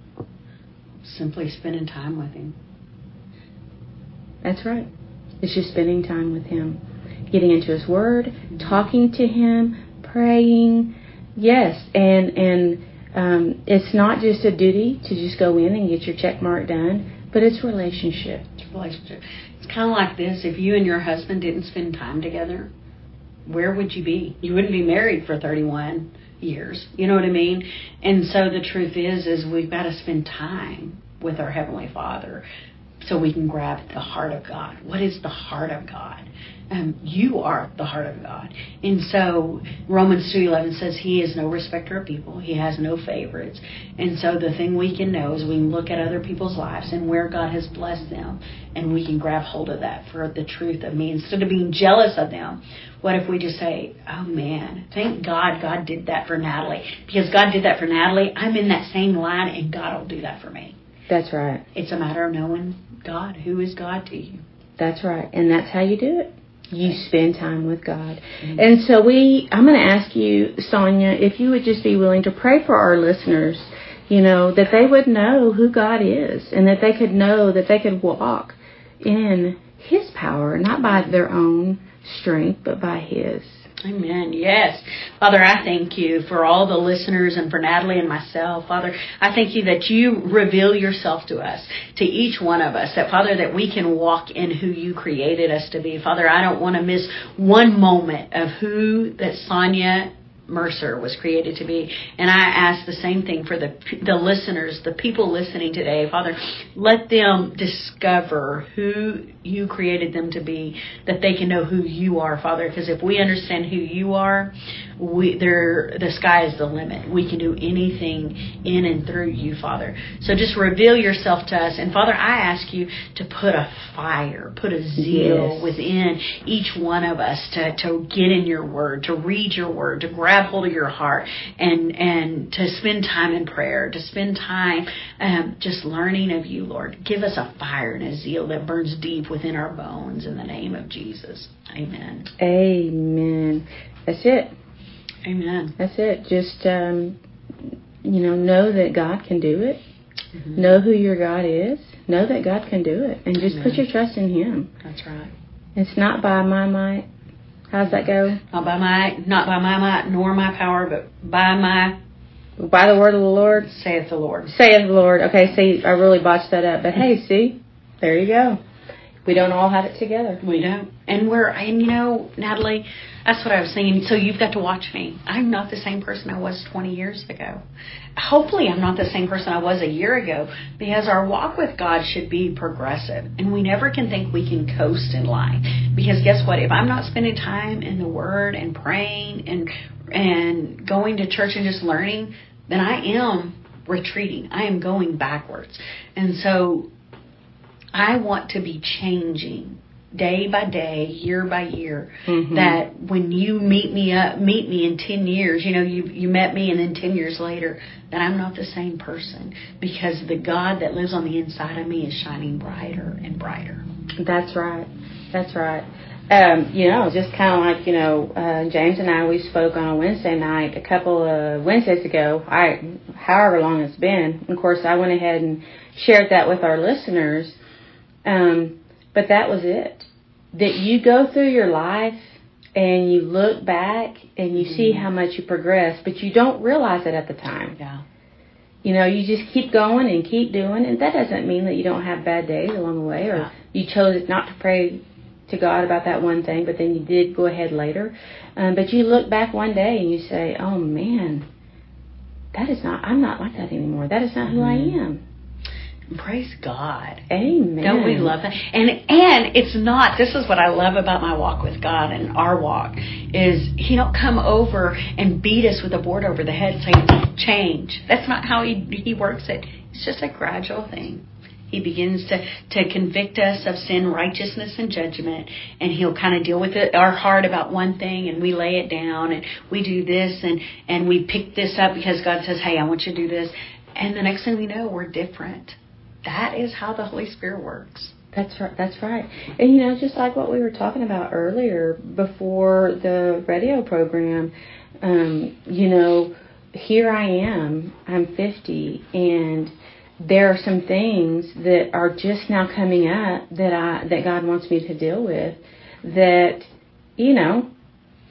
Simply spending time with Him. That's right. It's just spending time with Him. Getting into His Word, talking to Him, praying. Yes, and It's not just a duty to just go in and get your check mark done, but it's relationship. It's kind of like this. If you and your husband didn't spend time together, where would you be? You wouldn't be married for 31 years. You know what I mean? And so the truth is we've got to spend time with our Heavenly Father so we can grab the heart of God. What is the heart of God? You are the heart of God. And so Romans 2:11 says He is no respecter of people. He has no favorites. And so the thing we can know is we can look at other people's lives and where God has blessed them, and we can grab hold of that for the truth of me. Instead of being jealous of them, what if we just say, oh man, thank God God did that for Natalie. Because God did that for Natalie, I'm in that same line, and God will do that for me. That's right. It's a matter of knowing God. Who is God to you? That's right. And that's how you do it. You spend time with God. Mm-hmm. And so I'm going to ask you, Sonia, if you would just be willing to pray for our listeners, that they would know who God is, and that they could know that they could walk in His power, not by their own strength, but by His. Amen. Yes. Father, I thank you for all the listeners and for Natalie and myself. Father, I thank you that you reveal yourself to us, to each one of us, that, Father, that we can walk in who you created us to be. Father, I don't want to miss one moment of who that Sonia Mercer was created to be. And I ask the same thing for the listeners, the people listening today. Father, let them discover who you created them to be, that they can know who you are, Father. Because if we understand who you are, the sky is the limit. We can do anything in and through you, Father. So just reveal yourself to us. And Father, I ask you to put a fire, put a zeal within each one of us to get in your word, to read your word, to grab hold of your heart, and to spend time in prayer, to spend time just learning of you, Lord. Give us a fire and a zeal that burns deep within our bones in the name of Jesus. Amen. Amen. That's it. Amen. That's it. Just, know that God can do it. Mm-hmm. Know who your God is. Know that God can do it. And just put your trust in Him. That's right. It's not by my might. How's that go? Not by my might, nor my power, but by the word of the Lord. Saith the Lord. Saith the Lord. Okay, see, I really botched that up. But hey, see, there you go. We don't all have it together. We don't. And Natalie, that's what I was saying. So you've got to watch me. I'm not the same person I was 20 years ago. Hopefully I'm not the same person I was a year ago, because our walk with God should be progressive. And we never can think we can coast in life. Because guess what? If I'm not spending time in the Word and praying and going to church and just learning, then I am retreating. I am going backwards. And so I want to be changing day by day, year by year. Mm-hmm. That when you meet me in 10 years, you met me, and then 10 years later, that I'm not the same person, because the God that lives on the inside of me is shining brighter and brighter. That's right. That's right. Just kind of like, James and I, we spoke on a Wednesday night a couple of Wednesdays ago, however long it's been. Of course, I went ahead and shared that with our listeners. But that was it. That you go through your life and you look back and you see how much you progress, but you don't realize it at the time. Yeah. You just keep going and keep doing, and that doesn't mean that you don't have bad days along the way, or you chose not to pray to God about that one thing, but then you did go ahead later. But you look back one day and you say, oh man, I'm not like that anymore. That is not who I am. Praise God. Amen. Don't we love that? And it's not, this is what I love about my walk with God and our walk, is He don't come over and beat us with a board over the head saying, change. That's not how He works it. It's just a gradual thing. He begins to convict us of sin, righteousness, and judgment, and He'll kind of deal with our heart about one thing, and we lay it down, and we do this, and we pick this up because God says, hey, I want you to do this. And the next thing we know, we're different. That is how the Holy Spirit works. That's right. That's right. And, just like what we were talking about earlier before the radio program, here I am, I'm 50, and there are some things that are just now coming up that God wants me to deal with that,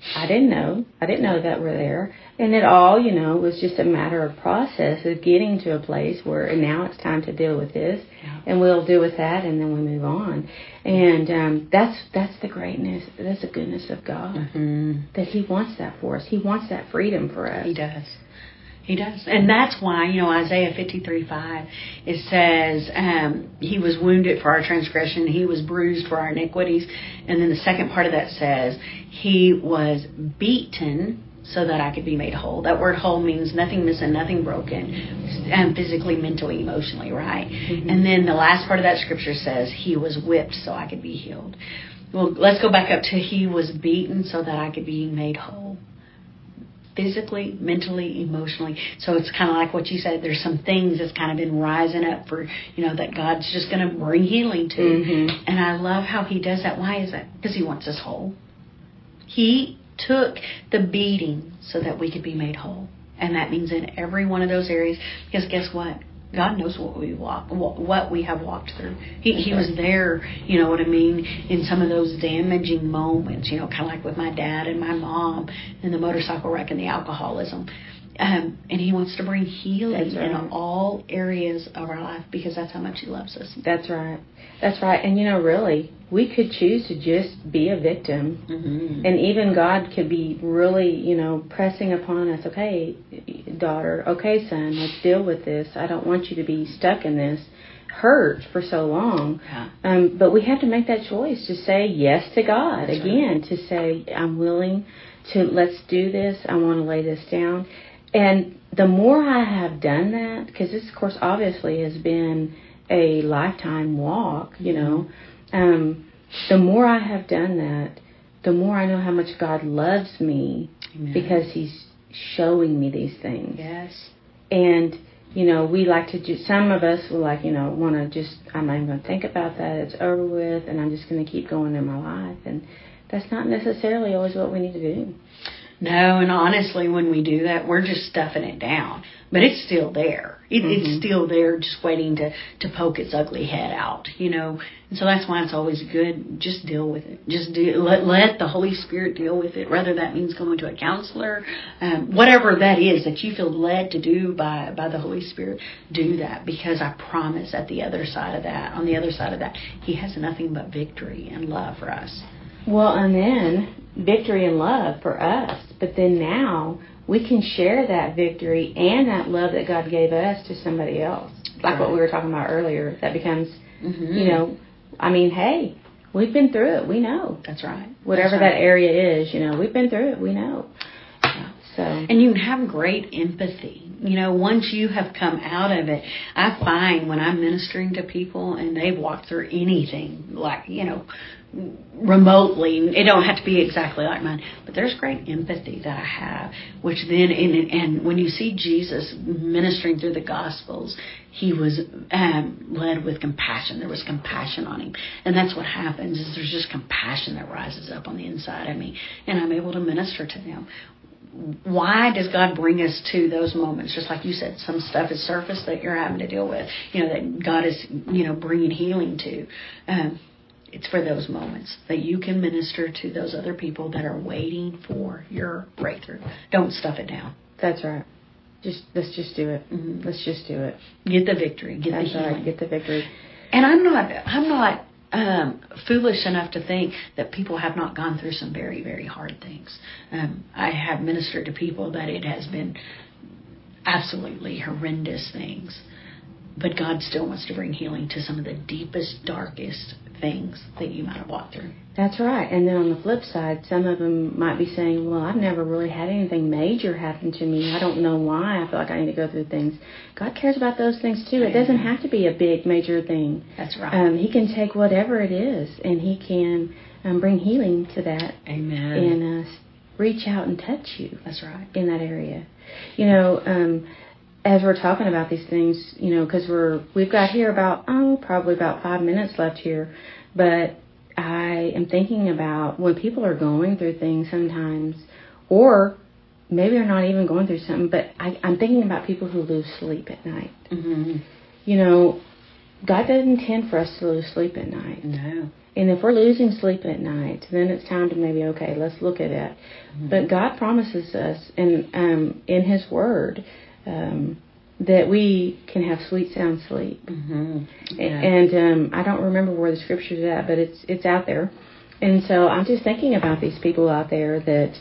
I didn't know. I didn't know that we're there. And it all, was just a matter of process of getting to a place where and now it's time to deal with this, and we'll deal with that, and then we move on. And that's the greatness, that's the goodness of God, that He wants that for us. He wants that freedom for us. He does. He does. And that's why, Isaiah 53:5, it says, He was wounded for our transgression, He was bruised for our iniquities. And then the second part of that says, He was beaten so that I could be made whole. That word whole means nothing missing, nothing broken, physically, mentally, emotionally, right? And then the last part of that scripture says, He was whipped so I could be healed. Well, let's go back up to He was beaten so that I could be made whole. Physically, mentally, emotionally. So it's kind of like what you said. There's some things that's kind of been rising up for, that God's just going to bring healing to. And I love how He does that. Why is that? Because He wants us whole. He took the beating so that we could be made whole. And that means in every one of those areas. Because guess what? God knows what we have walked through. He was there, you know what I mean, in some of those damaging moments, kind of like with my dad and my mom and the motorcycle wreck and the alcoholism. And He wants to bring healing in all areas of our life because that's how much He loves us. That's right. That's right. And, really, we could choose to just be a victim. And even God could be really, pressing upon us, okay, daughter, okay, son, let's deal with this. I don't want you to be stuck in this hurt for so long. But we have to make that choice to say yes to God. That's again, to say, I'm willing to, let's do this. I want to lay this down. And the more I have done that, because this, of course, obviously has been a lifetime walk, the more I have done that, the more I know how much God loves me. Amen. Because He's showing me these things. Yes. And, we like to do, some of us will want to just, I'm not even going to think about that, it's over with, and I'm just going to keep going in my life. And that's not necessarily always what we need to do. No, and honestly, when we do that, we're just stuffing it down. But it's still there. It's still there just waiting to poke its ugly head out, And so that's why it's always good. Just deal with it. Just let the Holy Spirit deal with it. Whether that means going to a counselor, whatever that is that you feel led to do by the Holy Spirit, do that. Because I promise on the other side of that, He has nothing but victory and love for us. Well, and then victory and love for us. But then now we can share that victory and that love that God gave us to somebody else. Like what we were talking about earlier. That becomes, hey, we've been through it. We know. That's right. Whatever that area is, we've been through it. We know. So. And you can have great empathy. Once you have come out of it, I find when I'm ministering to people and they've walked through anything like, remotely, it don't have to be exactly like mine, but there's great empathy that I have, which then, and when you see Jesus ministering through the Gospels, He was led with compassion. There was compassion on Him. And that's what happens is there's just compassion that rises up on the inside of me, and I'm able to minister to them. Why does God bring us to those moments? Just like you said, some stuff is surface that you're having to deal with, that God is, bringing healing to. It's for those moments that you can minister to those other people that are waiting for your breakthrough. Don't stuff it down. That's right. Let's just do it. Let's just do it. Get the victory. Get That's the healing. Right. Get the victory. And I'm not foolish enough to think that people have not gone through some very, very hard things. I have ministered to people that it has been absolutely horrendous things. But God still wants to bring healing to some of the deepest, darkest things that you might have walked through. That's right. And then on the flip side, some of them might be saying, well, I've never really had anything major happen to me. I don't know why I feel like I need to go through things. God cares about those things too. It doesn't have to be a big, major thing. That's right. He can take whatever it is and He can bring healing to that. Amen. And reach out and touch you. That's right. In that area. As we're talking about these things, because we've got here probably about 5 minutes left here, but I am thinking about when people are going through things sometimes, or maybe they're not even going through something, but I'm thinking about people who lose sleep at night. God doesn't intend for us to lose sleep at night. No. And if we're losing sleep at night, then it's time to maybe, okay, let's look at it. Mm-hmm. But God promises us in His Word that we can have sweet, sound sleep. Mm-hmm. Yeah. And I don't remember where the scripture's at, but it's out there. And so I'm just thinking about these people out there that,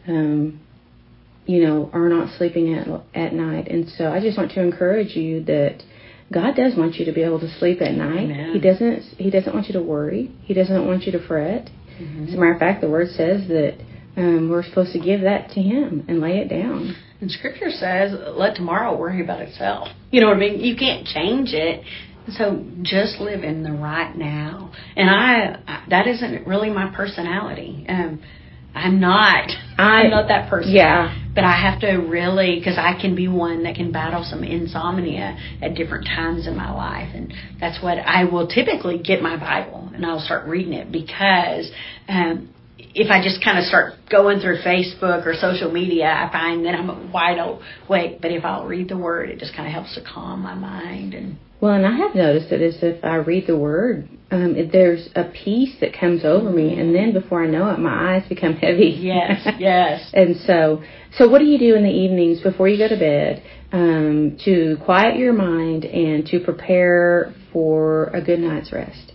are not sleeping at night. And so I just want to encourage you that God does want you to be able to sleep at night. Amen. He doesn't want you to worry. He doesn't want you to fret. Mm-hmm. As a matter of fact, the Word says that we're supposed to give that to Him and lay it down. And Scripture says, let tomorrow worry about itself. You know what I mean? You can't change it. So just live in the right now. And I that isn't really my personality. I'm not that person. Yeah. But I have to really, because I can be one that can battle some insomnia at different times in my life. And that's what I will typically get my Bible and I'll start reading it, because if I just kind of start going through Facebook or social media, I find that I'm wide awake. But if I'll read the Word, it just kind of helps to calm my mind. And I have noticed that as if I read the Word, there's a peace that comes over me, and then before I know it, my eyes become heavy. Yes, yes. And so what do you do in the evenings before you go to bed to quiet your mind and to prepare for a good night's rest?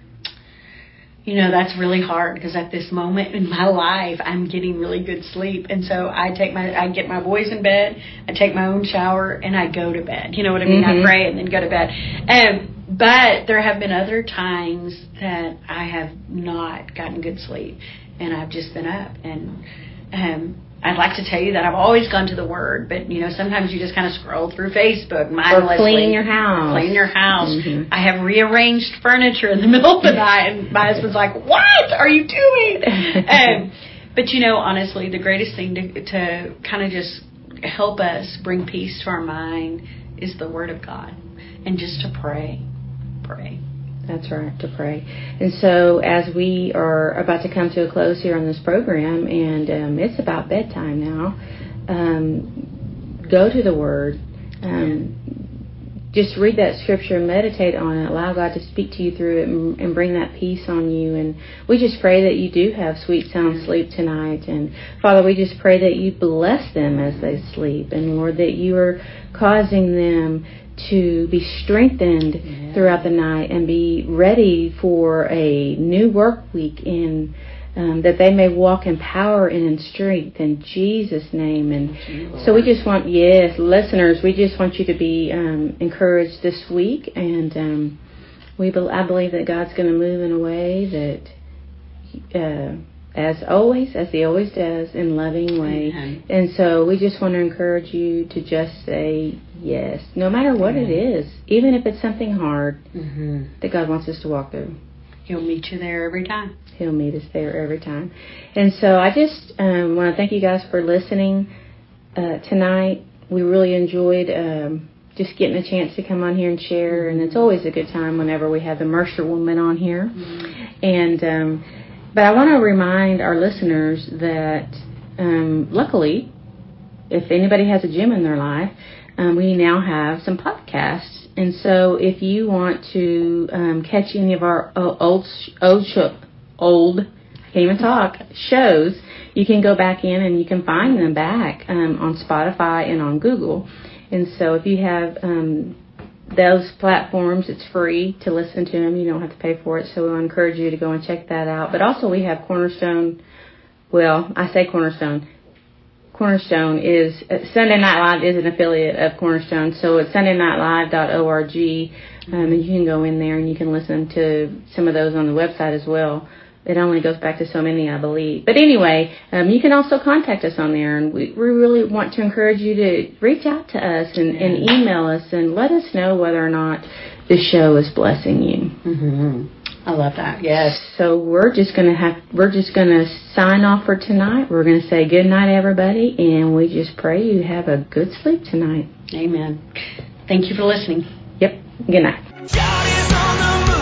That's really hard, because at this moment in my life, I'm getting really good sleep. And so I get my boys in bed, I take my own shower, and I go to bed. You know what I mean? Mm-hmm. I pray and then go to bed. But there have been other times that I have not gotten good sleep, and I've just been up. And I'd like to tell you that I've always gone to the Word, but, sometimes you just kind of scroll through Facebook mindlessly. Or clean your house. Mm-hmm. I have rearranged furniture in the middle of the night, and my husband's like, what are you doing? But, honestly, the greatest thing to kind of just help us bring peace to our mind is the Word of God, and just to pray. That's right, to pray. And so as we are about to come to a close here on this program, and it's about bedtime now, go to the Word. Just read that scripture and meditate on it. Allow God to speak to you through it and bring that peace on you. And we just pray that you do have sweet, sound sleep tonight. And Father, we just pray that you bless them as they sleep. And Lord, that you are causing them to be strengthened throughout the night and be ready for a new work week, in that they may walk in power and in strength in Jesus' name. And so we just want, listeners, we just want you to be encouraged this week. And I believe that God's going to move in a way that as He always does, in loving way. Mm-hmm. And so we just want to encourage you to just say yes, no matter what it is, even if it's something hard that God wants us to walk through. He'll meet you there every time. He'll meet us there every time. And so I just want to thank you guys for listening tonight. We really enjoyed just getting a chance to come on here and share, and it's always a good time whenever we have the Mercer woman on here. And but I want to remind our listeners that, luckily, if anybody has a gym in their life, we now have some podcasts. And so if you want to catch any of our old, I can't even talk, shows, you can go back in and you can find them back on Spotify and on Google. And so if you have those platforms, it's free to listen to them. You don't have to pay for it. So we'll encourage you to go and check that out. But also we have Cornerstone. Well, I say Cornerstone. Cornerstone is, Sunday Night Live is an affiliate of Cornerstone. So it's sundaynightlive.org. And you can go in there and you can listen to some of those on the website as well. It only goes back to so many, I believe. But anyway, you can also contact us on there. And we really want to encourage you to reach out to us and email us and let us know whether or not the show is blessing you. Mm-hmm. I love that. Yes. So we're just gonna sign off for tonight. We're gonna say good night, everybody, and we just pray you have a good sleep tonight. Amen. Thank you for listening. Yep. Good night.